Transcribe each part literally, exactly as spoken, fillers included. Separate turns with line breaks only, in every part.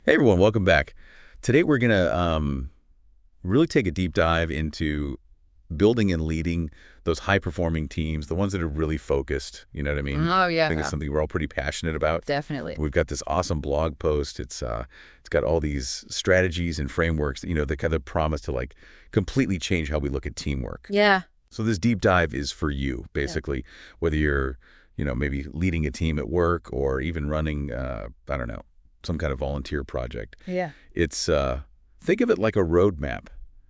Hey everyone, welcome back. Today we're going to um, really take a deep dive into building and leading those high-performing teams, the ones that are really focused, you know what I mean?
Oh,
I think it's
yeah,
something we're all pretty passionate about.
definitely.
We've got this awesome blog post. It's uh, it's got all these strategies and frameworks, you know, that kind of promise to like completely change how we look at teamwork.
Yeah.
So this deep dive is for you,
Yeah.
basically, whether you're, you know, maybe leading a team at work or even running, uh, I don't know, some kind of volunteer project.
Yeah.
It's uh, think of it like a roadmap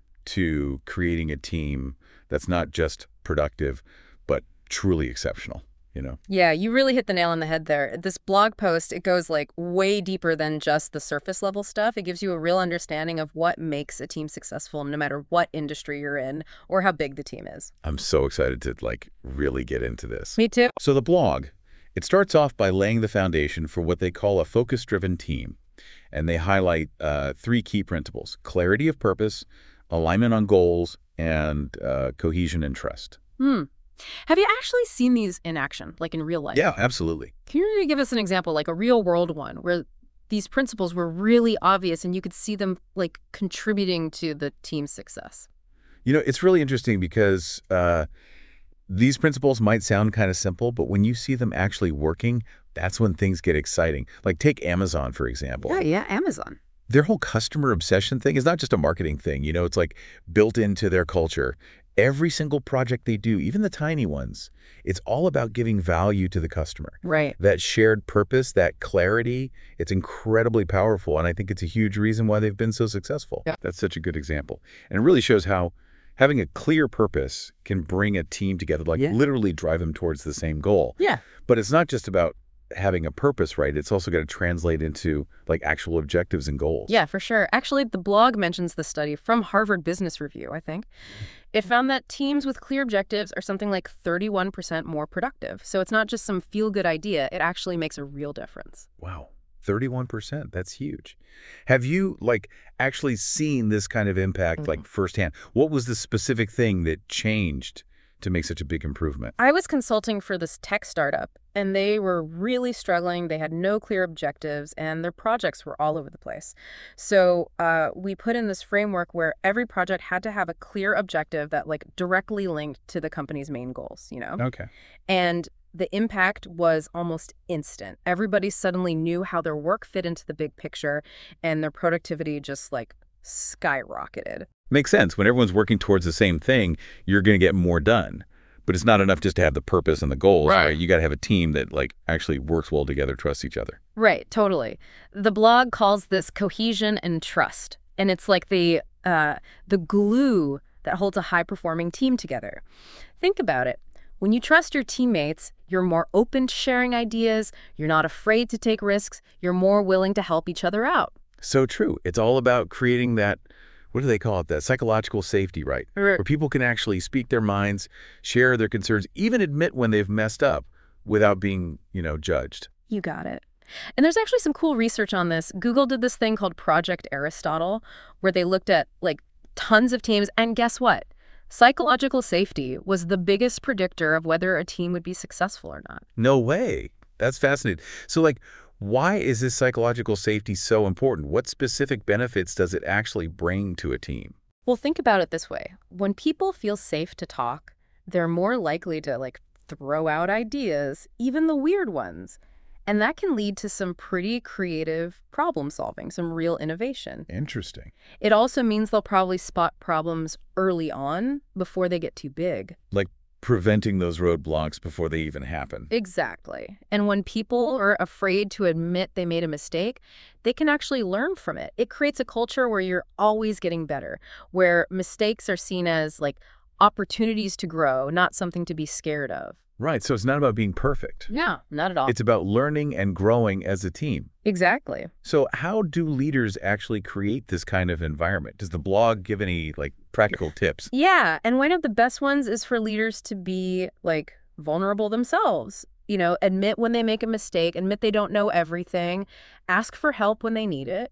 to creating a team that's not just productive, but truly exceptional, you know?
Yeah, you really hit the nail on the head there. This blog post, it goes like way deeper than just the surface level stuff. It gives you a real understanding of what makes a team successful no matter what industry you're in or how big the team is.
I'm so excited to like really get into this.
Me too.
So the blog, it starts off by laying the foundation for what they call a focus-driven team. And they highlight uh, three key principles: clarity of purpose, alignment on goals, and uh, cohesion and trust.
Hmm. Have you actually seen these in action, like in real life?
Yeah, absolutely.
Can you give us an example, like a real world one, where these principles were really obvious and you could see them like contributing to the team's success?
You know, it's really interesting because uh, these principles might sound kind of simple, but when you see them actually working, that's when things get exciting. Like take Amazon, for example.
Yeah, yeah, Amazon.
Their whole customer obsession thing is not just a marketing thing. You know, it's like built into their culture. Every single project they do, even the tiny ones, it's all about giving value to the customer.
Right.
That shared purpose, that clarity, it's incredibly powerful. And I think it's a huge reason why they've been so successful.
Yeah.
That's such a good example. And it really shows how having a clear purpose can bring a team together, like
Yeah.
literally drive them towards the same goal.
Yeah.
But it's not just about having a purpose, right? It's also got to translate into like actual objectives and goals.
Yeah, for sure. Actually, the blog mentions the study from Harvard Business Review, I think. It found that teams with clear objectives are something like thirty-one percent more productive. So it's not just some feel-good idea. It actually makes a real difference.
Wow. thirty-one percent. That's huge. Have you like actually seen this kind of impact like firsthand? What was the specific thing that changed to make such a big improvement?
I was consulting for this tech startup, and they were really struggling. They had no clear objectives, and their projects were all over the place. So uh, we put in this framework where every project had to have a clear objective that like directly linked to the company's main goals, you know?
Okay.
And the impact was almost instant. Everybody suddenly knew how their work fit into the big picture, and their productivity just like skyrocketed.
Makes sense. When everyone's working towards the same thing, you're going to get more done. But it's not enough just to have the purpose and the goals, right?
Right.
You got to have a team that like actually works well together, trusts each other.
Right, totally. The blog calls this cohesion and trust, and it's like the uh, the glue that holds a high-performing team together. Think about it. When you trust your teammates, you're more open to sharing ideas, you're not afraid to take risks, you're more willing to help each other out.
So true. It's all about creating that, what do they call it? That psychological safety, right?
Right.
Where people can actually speak their minds, share their concerns, even admit when they've messed up without being, you know, judged.
You got it. And there's actually some cool research on this. Google did this thing called Project Aristotle, where they looked at like tons of teams, and guess what? Psychological safety was the biggest predictor of whether a team would be successful or not.
No way. That's fascinating. So like, why is this psychological safety so important? What specific benefits does it actually bring to a team?
Well, think about it this way. When people feel safe to talk, they're more likely to like throw out ideas, even the weird ones. And that can lead to some pretty creative problem solving, some real innovation.
Interesting.
It also means they'll probably spot problems early on before they get too big.
Like preventing those roadblocks before they even happen.
Exactly. And when people are afraid to admit they made a mistake, they can actually learn from it. It creates a culture where you're always getting better, where mistakes are seen as like opportunities to grow, not something to be scared of.
Right. So it's not about being perfect.
Yeah, not at all.
It's about learning and growing as a team.
Exactly.
So how do leaders actually create this kind of environment? Does the blog give any like practical tips?
Yeah, and one of the best ones is for leaders to be like vulnerable themselves. You know, admit when they make a mistake, admit they don't know everything, ask for help when they need it.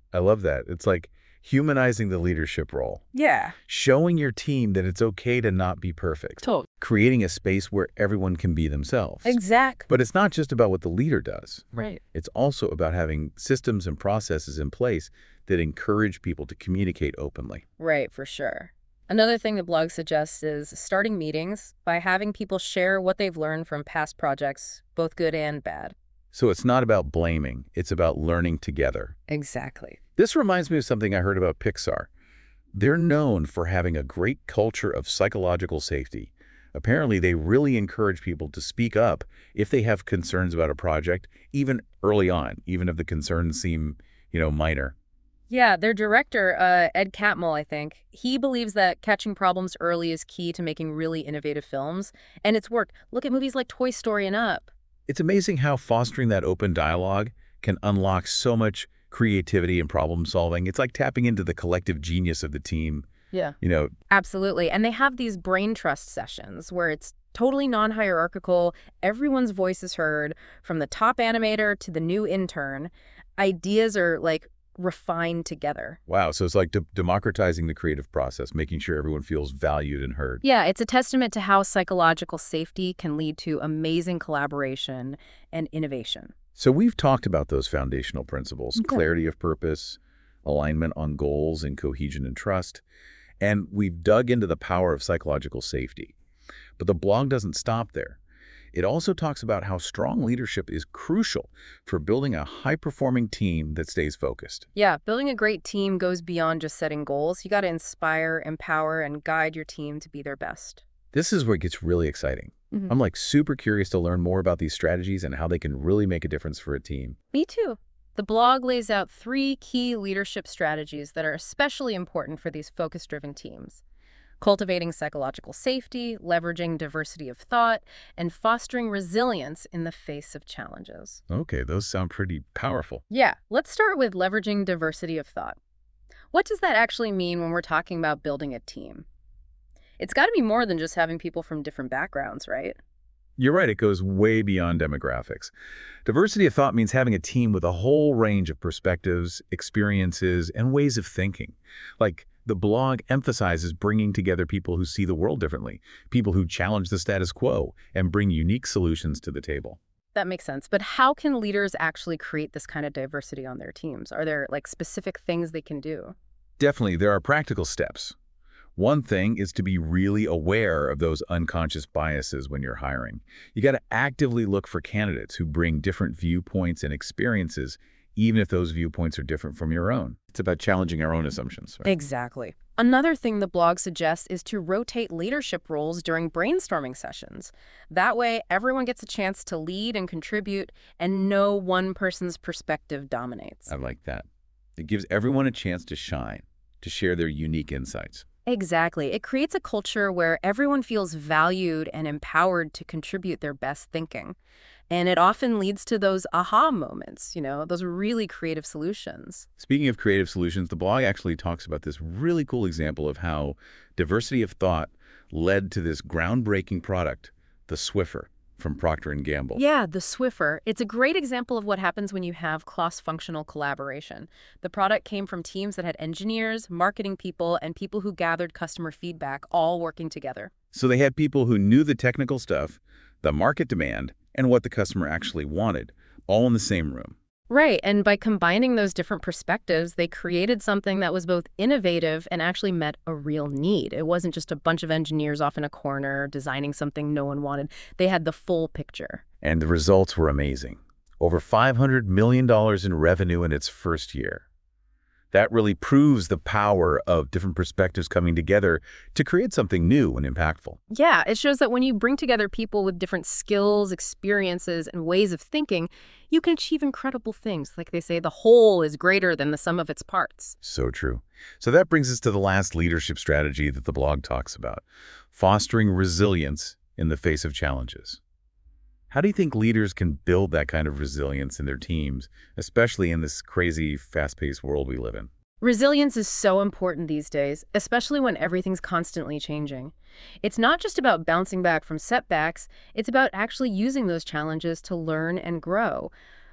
I love that. It's like humanizing the leadership role,
Yeah.
showing your team that it's okay to not be perfect,
Totally.
creating a space where everyone can be themselves.
Exactly.
But it's not just about what the leader does.
Right.
It's also about having systems and processes in place that encourage people to communicate openly.
Right, for sure. Another thing the blog suggests is starting meetings by having people share what they've learned from past projects, both good and bad.
So it's not about blaming, it's about learning together.
Exactly.
This reminds me of something I heard about Pixar. They're known for having a great culture of psychological safety. Apparently, they really encourage people to speak up if they have concerns about a project, even early on, even if the concerns seem, you know, minor.
Yeah, their director, uh, Ed Catmull, I think, he believes that catching problems early is key to making really innovative films. And it's worked. Look at movies like Toy Story and Up.
It's amazing how fostering that open dialogue can unlock so much creativity and problem solving. It's like tapping into the collective genius of the team.
Yeah.
You know,
Absolutely. And they have these brain trust sessions where it's totally non-hierarchical. Everyone's voice is heard, from the top animator to the new intern. Ideas are like refined together.
wow. So it's like de democratizing the creative process, making sure everyone feels valued and heard.
Yeah, it's a testament to how psychological safety can lead to amazing collaboration and innovation.
So we've talked about those foundational principles,
Okay.
clarity of purpose, alignment on goals, and cohesion and trust. And we've dug into the power of psychological safety. But the blog doesn't stop there. It also talks about how strong leadership is crucial for building a high-performing team that stays focused.
Yeah, building a great team goes beyond just setting goals. You got to inspire, empower, and guide your team to be their best.
This is where it gets really exciting.
Mhm.
I'm like super curious to learn more about these strategies and how they can really make a difference for a team.
Me too. The blog lays out three key leadership strategies that are especially important for these focus-driven teams: cultivating psychological safety, leveraging diversity of thought, and fostering resilience in the face of challenges.
Okay, those sound pretty powerful.
Yeah, let's start with leveraging diversity of thought. What does that actually mean when we're talking about building a team? It's got to be more than just having people from different backgrounds, right?
You're right, it goes way beyond demographics. Diversity of thought means having a team with a whole range of perspectives, experiences, and ways of thinking. Like, the blog emphasizes bringing together people who see the world differently, people who challenge the status quo, and bring unique solutions to the table.
That makes sense. But how can leaders actually create this kind of diversity on their teams? Are there like specific things they can do?
Definitely, there are practical steps. One thing is to be really aware of those unconscious biases when you're hiring. You got to actively look for candidates who bring different viewpoints and experiences, even if those viewpoints are different from your own. It's about challenging our own assumptions. Right?
Exactly. Another thing the blog suggests is to rotate leadership roles during brainstorming sessions. That way, everyone gets a chance to lead and contribute, and no one person's perspective dominates.
I like that. It gives everyone a chance to shine, to share their unique insights.
Exactly. It creates a culture where everyone feels valued and empowered to contribute their best thinking. And it often leads to those aha moments, you know, those really creative solutions.
Speaking of creative solutions, the blog actually talks about this really cool example of how diversity of thought led to this groundbreaking product, the Swiffer from Procter and Gamble.
Yeah, the Swiffer. It's a great example of what happens when you have cross-functional collaboration. The product came from teams that had engineers, marketing people, and people who gathered customer feedback all working together.
So they had people who knew the technical stuff, the market demand, and what the customer actually wanted, all in the same room.
Right, and by combining those different perspectives, they created something that was both innovative and actually met a real need. It wasn't just a bunch of engineers off in a corner designing something no one wanted. They had the full picture.
And the results were amazing. Over five hundred million dollars in revenue in its first year. That really proves the power of different perspectives coming together to create something new and impactful.
Yeah, it shows that when you bring together people with different skills, experiences, and ways of thinking, you can achieve incredible things. Like they say, the whole is greater than the sum of its parts.
So true. So that brings us to the last leadership strategy that the blog talks about, fostering resilience in the face of challenges. How do you think leaders can build that kind of resilience in their teams, especially in this crazy, fast-paced world we live in?
Resilience is so important these days, especially when everything's constantly changing. It's not just about bouncing back from setbacks, it's about actually using those challenges to learn and grow.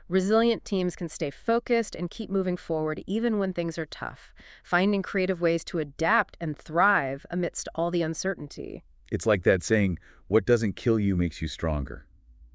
Resilient teams can stay focused and keep moving forward even when things are tough, finding creative ways to adapt and thrive amidst all the uncertainty.
It's like that saying, what doesn't kill you makes you stronger.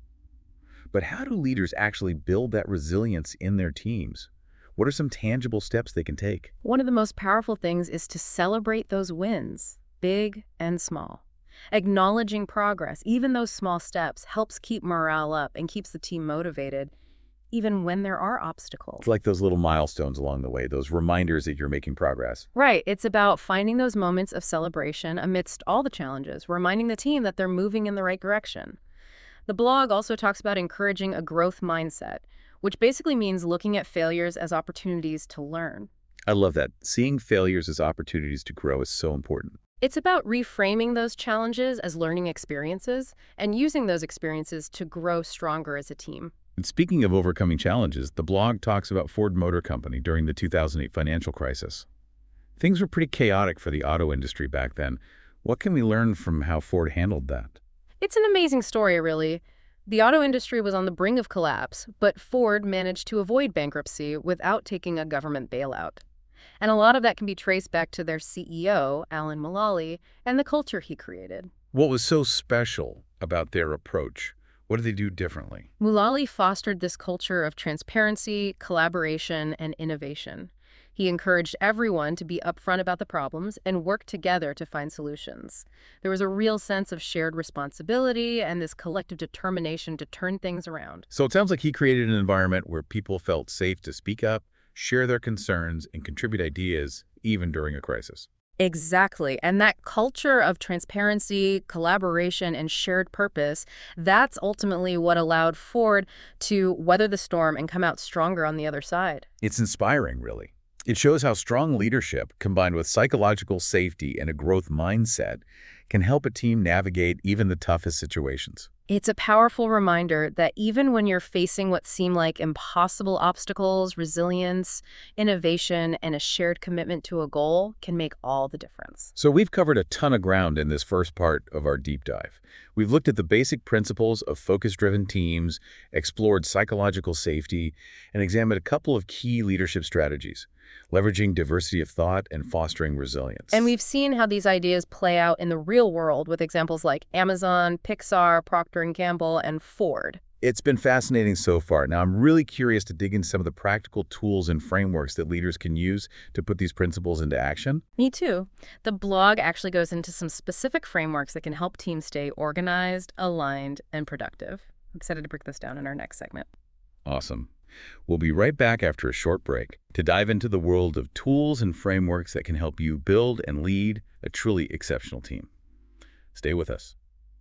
But how do leaders actually build that resilience in their teams? What are some tangible steps they can take?
One of the most powerful things is to celebrate those wins, big and small. Acknowledging progress, even those small steps, helps keep morale up and keeps the team motivated, even when there are obstacles.
It's like those little milestones along the way, those reminders that you're making progress.
Right. It's about finding those moments of celebration amidst all the challenges, reminding the team that they're moving in the right direction. The blog also talks about encouraging a growth mindset, which basically means looking at failures as opportunities to learn.
I love that. Seeing failures as opportunities to grow is so important.
It's about reframing those challenges as learning experiences and using those experiences to grow stronger as a team.
And speaking of overcoming challenges, the blog talks about Ford Motor Company during the two thousand eight financial crisis. Things were pretty chaotic for the auto industry back then. What can we learn from how Ford handled that?
It's an amazing story, really. The auto industry was on the brink of collapse, but Ford managed to avoid bankruptcy without taking a government bailout. And a lot of that can be traced back to their C E O, Alan Mulally, and the culture he created.
What was so special about their approach? What did they do differently?
Mulally fostered this culture of transparency, collaboration, and innovation. He encouraged everyone to be upfront about the problems and work together to find solutions. There was a real sense of shared responsibility and this collective determination to turn things around.
So it sounds like he created an environment where people felt safe to speak up, share their concerns, and contribute ideas, even during a crisis.
Exactly. And that culture of transparency, collaboration, and shared purpose, that's ultimately what allowed Ford to weather the storm and come out stronger on the other side.
It's inspiring, really. It shows how strong leadership, combined with psychological safety and a growth mindset, can help a team navigate even the toughest situations.
It's a powerful reminder that even when you're facing what seem like impossible obstacles, resilience, innovation, and a shared commitment to a goal can make all the difference.
So we've covered a ton of ground in this first part of our deep dive. We've looked at the basic principles of focus-driven teams, explored psychological safety, and examined a couple of key leadership strategies, leveraging diversity of thought and fostering resilience.
And we've seen how these ideas play out in the real world with examples like Amazon, Pixar, Procter and Gamble, and Ford.
It's been fascinating so far. Now, I'm really curious to dig into some of the practical tools and frameworks that leaders can use to put these principles into action.
Me too. The blog actually goes into some specific frameworks that can help teams stay organized, aligned, and productive. I'm excited to break this down in our next segment.
Awesome. We'll be right back after a short break to dive into the world of tools and frameworks that can help you build and lead a truly exceptional team. Stay with us.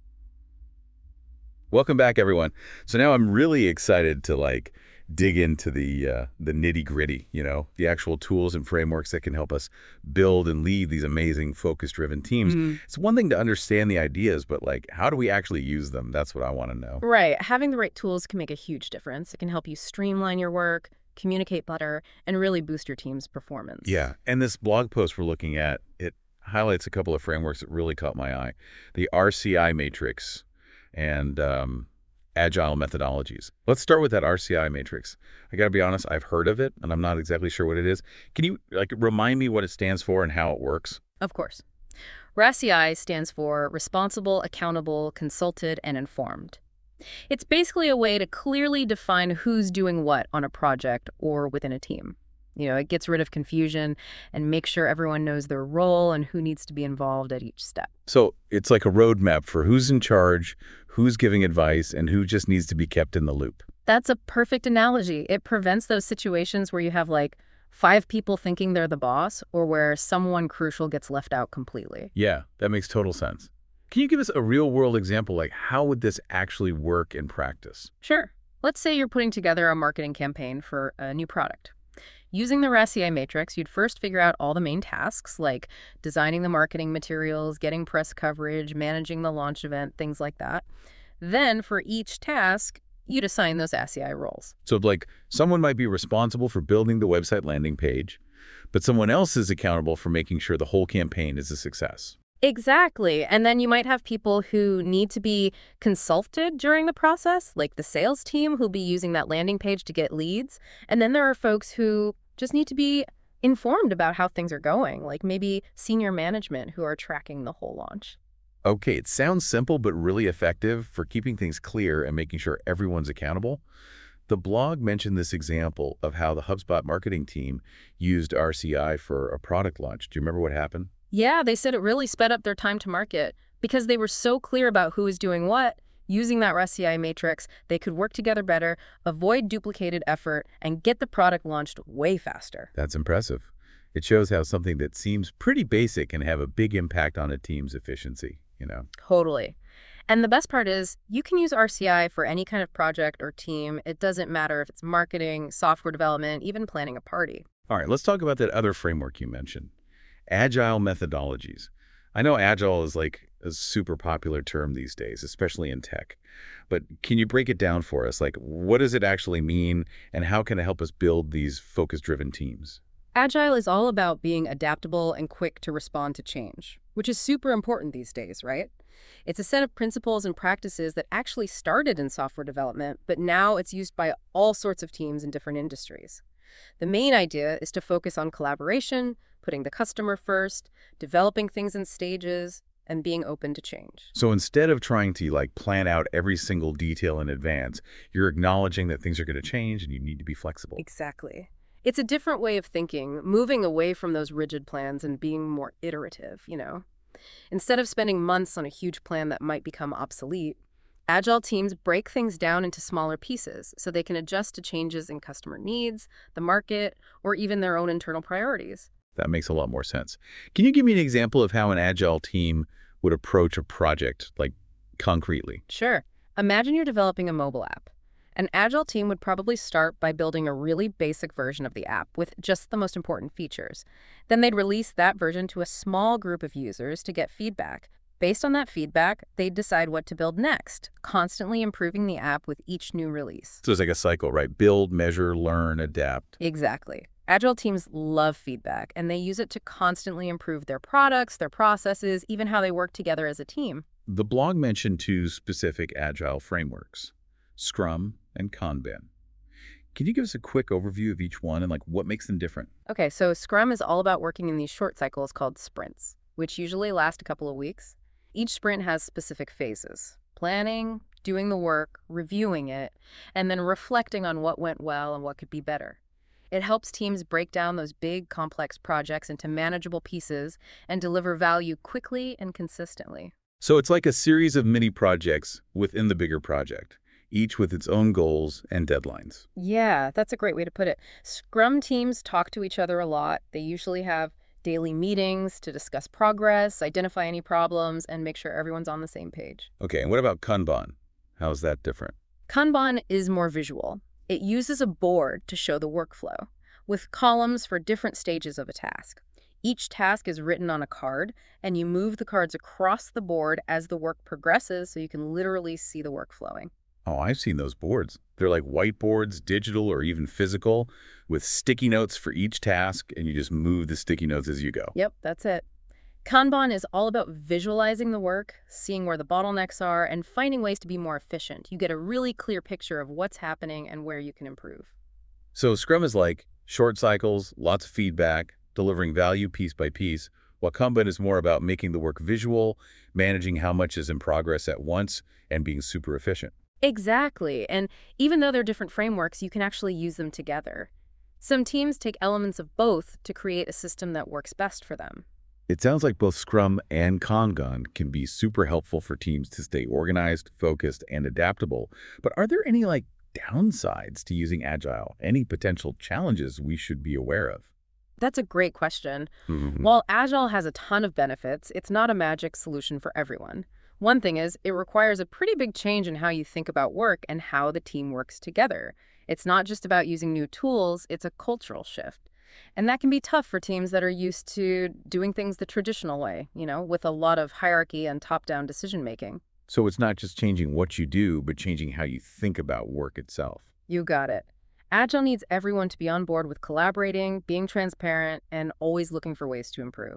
Welcome back, everyone. So now I'm really excited to like dig into the uh, the nitty-gritty, you know, the actual tools and frameworks that can help us build and lead these amazing focus-driven teams. Mm-hmm. It's one thing to understand the ideas, but like, how do we actually use them? That's what I want to know.
Right. Having the right tools can make a huge difference. It can help you streamline your work, communicate better, and really boost your team's performance.
Yeah. And this blog post we're looking at, it highlights a couple of frameworks that really caught my eye. The R C I matrix and um, agile methodologies. Let's start with that R C I matrix. I got to be honest, I've heard of it, and I'm not exactly sure what it is. Can you like remind me what it stands for and how it works?
Of course. R A C I stands for Responsible, Accountable, Consulted, and Informed. It's basically a way to clearly define who's doing what on a project or within a team. You know, it gets rid of confusion and makes sure everyone knows their role and who needs to be involved at each step.
So it's like a roadmap for who's in charge, who's giving advice, and who just needs to be kept in the loop.
That's a perfect analogy. It prevents those situations where you have like five people thinking they're the boss or where someone crucial gets left out completely.
Yeah, that makes total sense. Can you give us a real-world example, like how would this actually work in practice?
Sure. Let's say you're putting together a marketing campaign for a new product. Using the R A C I matrix, you'd first figure out all the main tasks, like designing the marketing materials, getting press coverage, managing the launch event, things like that. Then, for each task, you'd assign those R A C I roles.
So, like, someone might be responsible for building the website landing page, but someone else is accountable for making sure the whole campaign is a success.
Exactly. And then you might have people who need to be consulted during the process, like the sales team who'll be using that landing page to get leads. And then there are folks who just need to be informed about how things are going, like maybe senior management who are tracking the whole launch.
Okay, it sounds simple but really effective for keeping things clear and making sure everyone's accountable. The blog mentioned this example of how the HubSpot marketing team used R C I for a product launch. Do you remember what happened?
Yeah, they said it really sped up their time to market because they were so clear about who was doing what. Using that R C I matrix, they could work together better, avoid duplicated effort, and get the product launched way faster.
That's impressive. It shows how something that seems pretty basic can have a big impact on a team's efficiency, you know?
Totally. And the best part is you can use R C I for any kind of project or team. It doesn't matter if it's marketing, software development, even planning a party.
All right, let's talk about that other framework you mentioned, agile methodologies. I know agile is like a super popular term these days, especially in tech. But can you break it down for us? Like, what does it actually mean, and how can it help us build these focus-driven teams?
Agile is all about being adaptable and quick to respond to change, which is super important these days, right? It's a set of principles and practices that actually started in software development, but now it's used by all sorts of teams in different industries. The main idea is to focus on collaboration, putting the customer first, developing things in stages, and being open to change.
So instead of trying to like plan out every single detail in advance, you're acknowledging that things are going to change and you need to be flexible.
Exactly. It's a different way of thinking, moving away from those rigid plans and being more iterative, you know? Instead of spending months on a huge plan that might become obsolete, Agile teams break things down into smaller pieces so they can adjust to changes in customer needs, the market, or even their own internal priorities.
That makes a lot more sense. Can you give me an example of how an agile team would approach a project, like concretely?
Sure. Imagine you're developing a mobile app. An Agile team would probably start by building a really basic version of the app with just the most important features. Then they'd release that version to a small group of users to get feedback. Based on that feedback, they'd decide what to build next, constantly improving the app with each new release.
So it's like a cycle, right? Build, measure, learn, adapt.
Exactly. Agile teams love feedback, and they use it to constantly improve their products, their processes, even how they work together as a team.
The blog mentioned two specific agile frameworks, Scrum and Kanban. Can you give us a quick overview of each one and like what makes them different?
Okay, so Scrum is all about working in these short cycles called sprints, which usually last a couple of weeks. Each sprint has specific phases: planning, doing the work, reviewing it, and then reflecting on what went well and what could be better. It helps teams break down those big, complex projects into manageable pieces and deliver value quickly and consistently.
So it's like a series of mini projects within the bigger project, each with its own goals and deadlines.
Yeah, that's a great way to put it. Scrum teams talk to each other a lot. They usually have daily meetings to discuss progress, identify any problems, and make sure everyone's on the same page.
Okay, and what about Kanban? How's that different?
Kanban is more visual. It uses a board to show the workflow, with columns for different stages of a task. Each task is written on a card, and you move the cards across the board as the work progresses so you can literally see the work flowing.
Oh, I've seen those boards. They're like whiteboards, digital or even physical, with sticky notes for each task, and you just move the sticky notes as you go.
Yep, that's it. Kanban is all about visualizing the work, seeing where the bottlenecks are, and finding ways to be more efficient. You get a really clear picture of what's happening and where you can improve.
So Scrum is like short cycles, lots of feedback, delivering value piece by piece, while Kanban is more about making the work visual, managing how much is in progress at once, and being super efficient.
Exactly. And even though they're different frameworks, you can actually use them together. Some teams take elements of both to create a system that works best for them.
It sounds like both Scrum and Kanban can be super helpful for teams to stay organized, focused, and adaptable. But are there any like downsides to using Agile? Any potential challenges we should be aware of?
That's a great question.
Mhm.
While Agile has a ton of benefits, it's not a magic solution for everyone. One thing is, it requires a pretty big change in how you think about work and how the team works together. It's not just about using new tools, it's a cultural shift. And that can be tough for teams that are used to doing things the traditional way, you know, with a lot of hierarchy and top-down decision-making.
So it's not just changing what you do, but changing how you think about work itself.
You got it. Agile needs everyone to be on board with collaborating, being transparent, and always looking for ways to improve.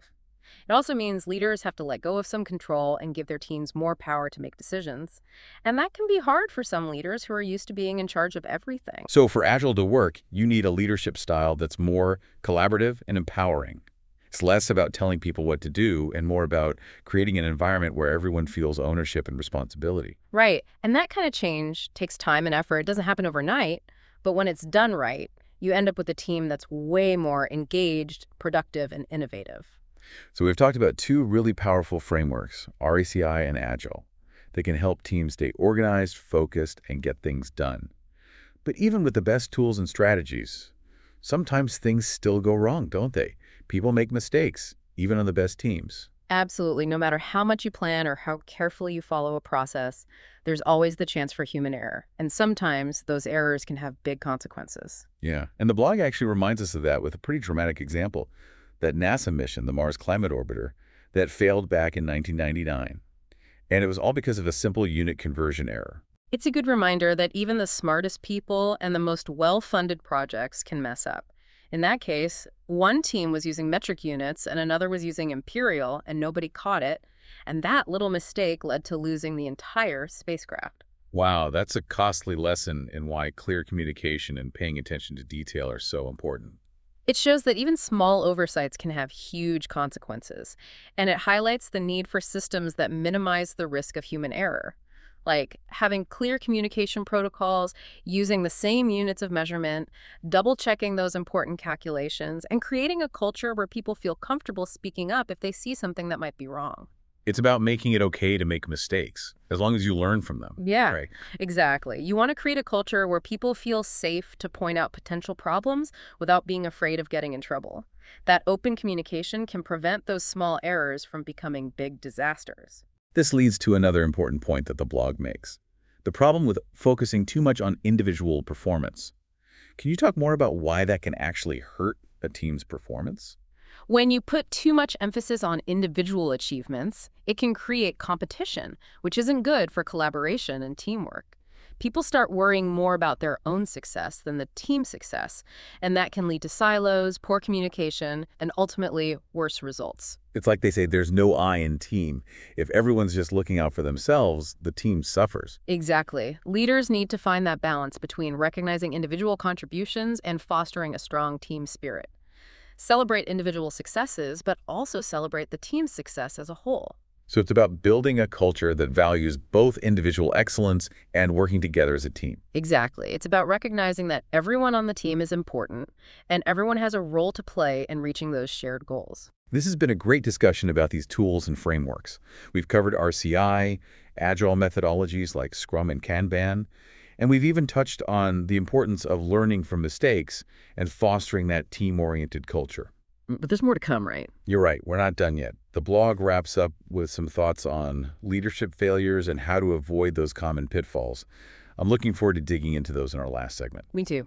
It also means leaders have to let go of some control and give their teams more power to make decisions. And that can be hard for some leaders who are used to being in charge of everything.
So for Agile to work, you need a leadership style that's more collaborative and empowering. It's less about telling people what to do and more about creating an environment where everyone feels ownership and responsibility.
Right. And that kind of change takes time and effort. It doesn't happen overnight, but when it's done right, you end up with a team that's way more engaged, productive, and innovative.
So we've talked about two really powerful frameworks, R A C I and Agile, that can help teams stay organized, focused, and get things done. But even with the best tools and strategies, sometimes things still go wrong, don't they? People make mistakes, even on the best teams.
Absolutely. No matter how much you plan or how carefully you follow a process, there's always the chance for human error. And sometimes those errors can have big consequences.
Yeah, and the blog actually reminds us of that with a pretty dramatic example, that NASA mission, the Mars Climate Orbiter, that failed back in nineteen ninety-nine. And it was all because of a simple unit conversion error.
It's a good reminder that even the smartest people and the most well-funded projects can mess up. In that case, one team was using metric units and another was using imperial, and nobody caught it. And that little mistake led to losing the entire spacecraft.
Wow, that's a costly lesson in why clear communication and paying attention to detail are so important.
It shows that even small oversights can have huge consequences, and it highlights the need for systems that minimize the risk of human error, like having clear communication protocols, using the same units of measurement, double-checking those important calculations, and creating a culture where people feel comfortable speaking up if they see something that might be wrong.
It's about making it okay to make mistakes, as long as you learn from them.
Yeah,
Right.
exactly. You want to create a culture where people feel safe to point out potential problems without being afraid of getting in trouble. That open communication can prevent those small errors from becoming big disasters.
This leads to another important point that the blog makes, the problem with focusing too much on individual performance. Can you talk more about why that can actually hurt a team's performance?
When you put too much emphasis on individual achievements, it can create competition, which isn't good for collaboration and teamwork. People start worrying more about their own success than the team success, and that can lead to silos, poor communication, and ultimately worse results.
It's like they say there's no I in team. If everyone's just looking out for themselves, the team suffers.
Exactly. Leaders need to find that balance between recognizing individual contributions and fostering a strong team spirit. Celebrate individual successes, but also celebrate the team's success as a whole.
So it's about building a culture that values both individual excellence and working together as a team.
Exactly. It's about recognizing that everyone on the team is important and everyone has a role to play in reaching those shared goals.
This has been a great discussion about these tools and frameworks. We've covered R C I, agile methodologies like Scrum and Kanban, and we've even touched on the importance of learning from mistakes and fostering that team-oriented culture.
But there's more to come, right?
You're right, we're not done yet. The blog wraps up with some thoughts on leadership failures and how to avoid those common pitfalls. I'm looking forward to digging into those in our last segment.
Me too.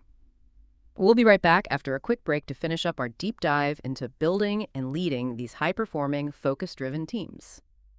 We'll be right back after a quick break to finish up our deep dive into building and leading these high-performing, focus-driven teams.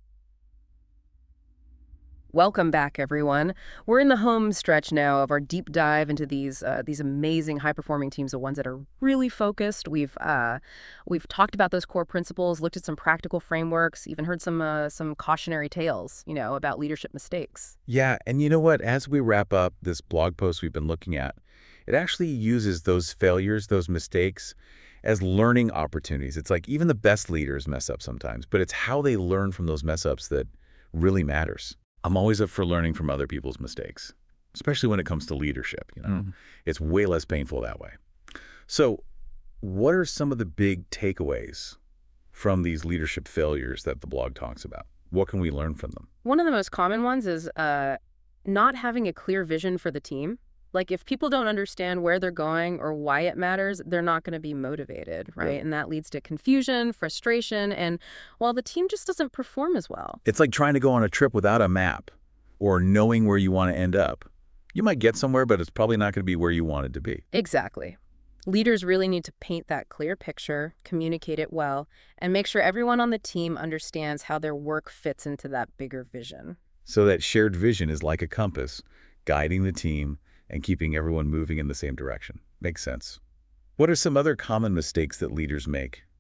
Welcome back, everyone. We're in the home stretch now of our deep dive into these uh, these amazing high-performing teams, the ones that are really focused. We've uh, we've talked about those core principles, looked at some practical frameworks, even heard some uh, some cautionary tales, you know, about leadership mistakes.
Yeah, and you know what? As we wrap up this blog post we've been looking at, it actually uses those failures, those mistakes, as learning opportunities. It's like even the best leaders mess up sometimes, but it's how they learn from those mess-ups that really matters. I'm always up for learning from other people's mistakes, especially when it comes to leadership. You know, mm-hmm. It's way less painful that way. So what are some of the big takeaways from these leadership failures that the blog talks about? What can we learn from them?
One of the most common ones is uh, not having a clear vision for the team. Like if people don't understand where they're going or why it matters, they're not going to be motivated, right? Yeah. And that leads to confusion, frustration, and well, the team just doesn't perform as well.
It's like trying to go on a trip without a map or knowing where you want to end up. You might get somewhere, but it's probably not going to be where you wanted to be.
Exactly. Leaders really need to paint that clear picture, communicate it well, and make sure everyone on the team understands how their work fits into that bigger vision.
So that shared vision is like a compass, guiding the team and keeping everyone moving in the same direction. Makes sense. What are some other common mistakes that leaders make?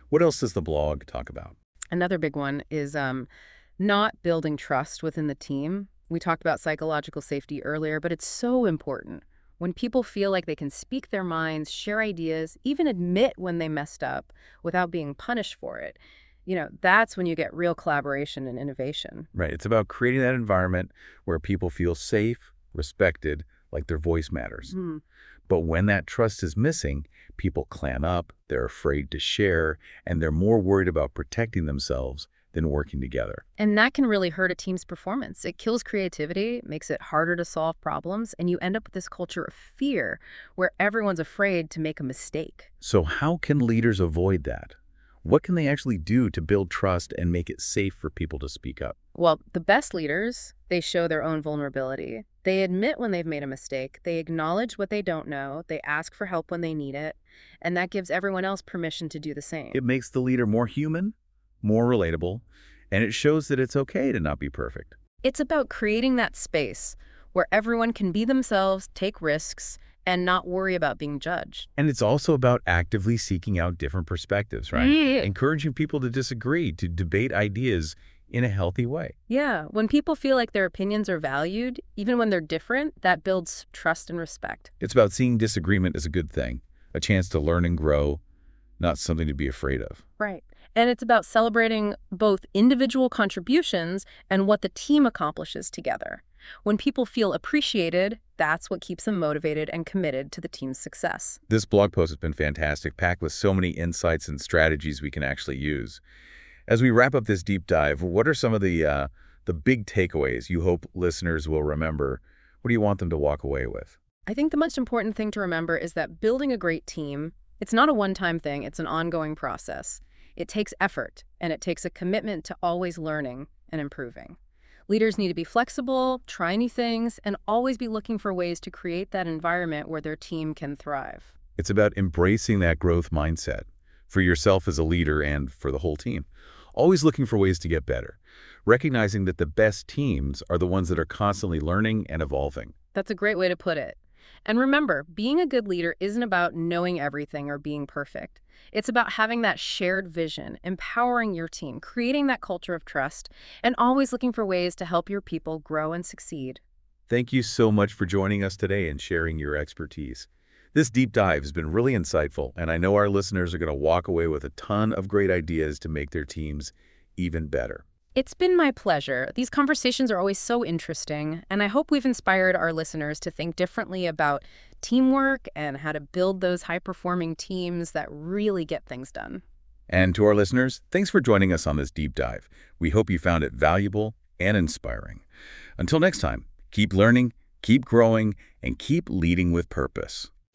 What else does the blog talk about?
Another big one is um, not building trust within the team. We talked about psychological safety earlier, but it's so important. When people feel like they can speak their minds, share ideas, even admit when they messed up without being punished for it, you know, that's when you get real collaboration and innovation.
Right. It's about creating that environment where people feel safe, respected, like their voice matters.
Hmm.
But when that trust is missing, people clam up, they're afraid to share, and they're more worried about protecting themselves than working together.
And that can really hurt a team's performance. It kills creativity, makes it harder to solve problems, and you end up with this culture of fear where everyone's afraid to make a mistake.
So how can leaders avoid that? What can they actually do to build trust and make it safe for people to speak up?
Well, the best leaders, they show their own vulnerability. They admit when they've made a mistake. They acknowledge what they don't know. They ask for help when they need it. And that gives everyone else permission to do the same.
It makes the leader more human, more relatable, and it shows that it's okay to not be perfect.
It's about creating that space where everyone can be themselves, take risks, and not worry about being judged.
And it's also about actively seeking out different perspectives, right?
Yeah.
Encouraging people to disagree, to debate ideas in a healthy way.
Yeah, when people feel like their opinions are valued, even when they're different, that builds trust and respect.
It's about seeing disagreement as a good thing, a chance to learn and grow, not something to be afraid of.
Right. And it's about celebrating both individual contributions and what the team accomplishes together. When people feel appreciated, that's what keeps them motivated and committed to the team's success.
This blog post has been fantastic, packed with so many insights and strategies we can actually use. As we wrap up this deep dive, what are some of the, uh, the big takeaways you hope listeners will remember? What do you want them to walk away with?
I think the most important thing to remember is that building a great team, it's not a one-time thing, it's an ongoing process. It takes effort, and it takes a commitment to always learning and improving. Leaders need to be flexible, try new things, and always be looking for ways to create that environment where their team can thrive.
It's about embracing that growth mindset for yourself as a leader and for the whole team. Always looking for ways to get better, recognizing that the best teams are the ones that are constantly learning and evolving.
That's a great way to put it. And remember, being a good leader isn't about knowing everything or being perfect. It's about having that shared vision, empowering your team, creating that culture of trust, and always looking for ways to help your people grow and succeed.
Thank you so much for joining us today and sharing your expertise. This deep dive has been really insightful, and I know our listeners are going to walk away with a ton of great ideas to make their teams even better.
It's been my pleasure. These conversations are always so interesting, and I hope we've inspired our listeners to think differently about teamwork and how to build those high-performing teams that really get things done.
And to our listeners, thanks for joining us on this deep dive. We hope you found it valuable and inspiring. Until next time, keep learning, keep growing, and keep leading with purpose.